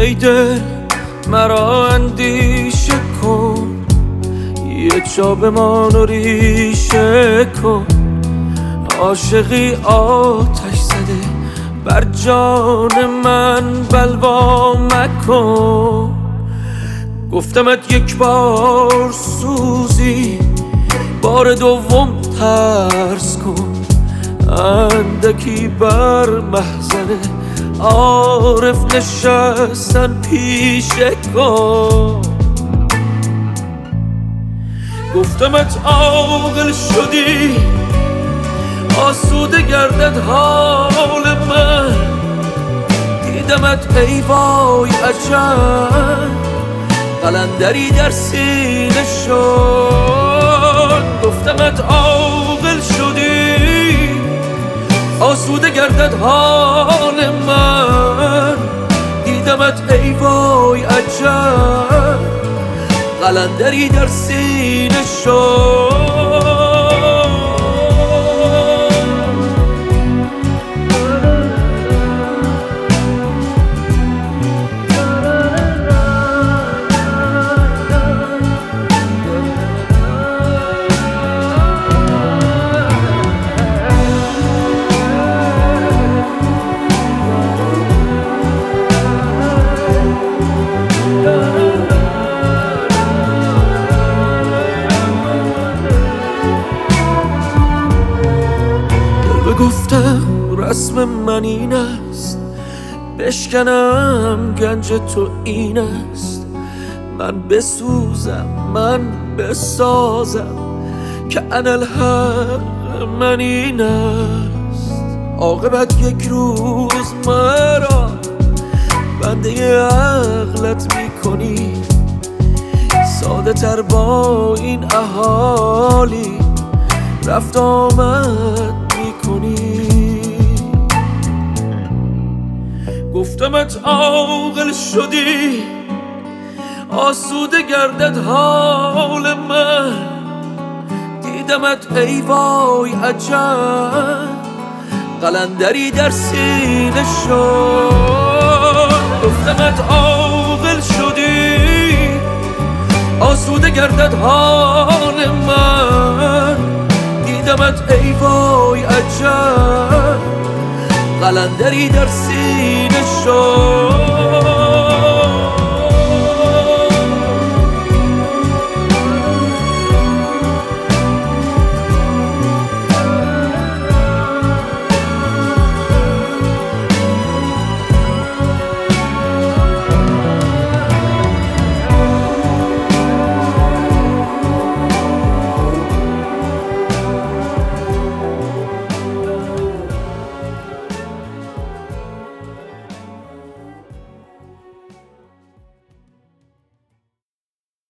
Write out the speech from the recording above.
ای دل مرا اندیشه کن، یه جا بمان و ریشه کن. عاشقی آتش زده بر جان من بلوا مکن. گفتمت یک بار سوزی، بار دوم ترس کن. اندکی بر محضر عارف نشستن پیشه کن. گفتمت عاقل شدی، آسوده گردد حال من. دیدمت ای وای عجب، قلندری در سینه شد. گفتمت عاقل شدی، آسوده گردد حال من. دیدمت ای وای عجب، قلندری در سینه شد. گفتم رسم من این است، بشکنم گنج تو این است. من بسوزم من بسازم که انالحق من این است. عاقبت یک روز مرا بنده عقلت میکنی، ساده تر با این اهالی رفت آمد میکنی. گفتمت عاقل شدی، آسوده گردد حال من. دیدمت ای وای عجب، قلندری در سینه شد. گفتمت عاقل شدی، آسوده گردد حال من. دیدمت ای وای عجب، قلندری در سینه شد.